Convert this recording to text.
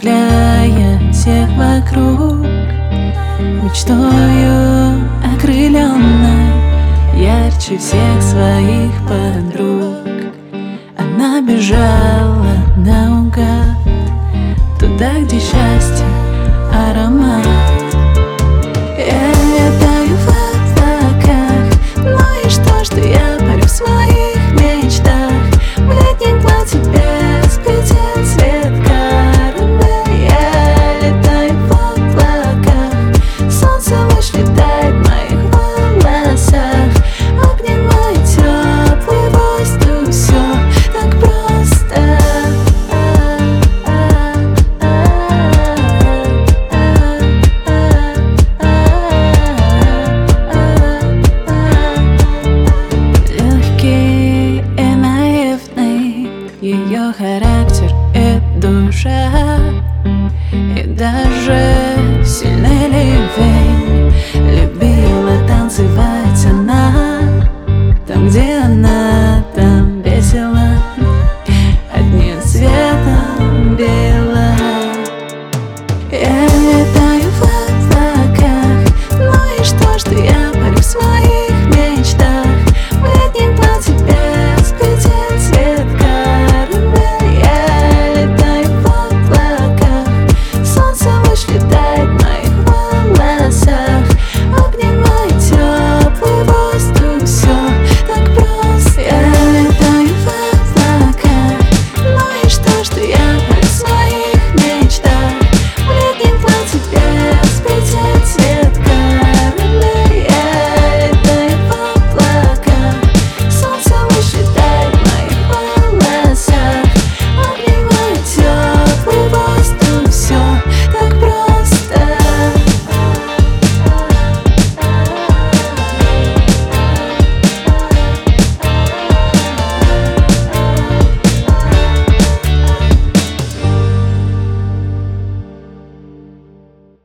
ослепляя всех вокруг. Мечтою окрыленной, ярче всех своих подруг, она бежала наугад туда, где счастье, аромат. Я летаю в облаках, ну и что я парю в своих мечтах. В летнем платье без петель, цвет карамель. Я летаю в облаках, солнце луч летает в моих волосах, обнимает теплый воздух, все так просто. Легкий и наивный ее характер и душа, и даже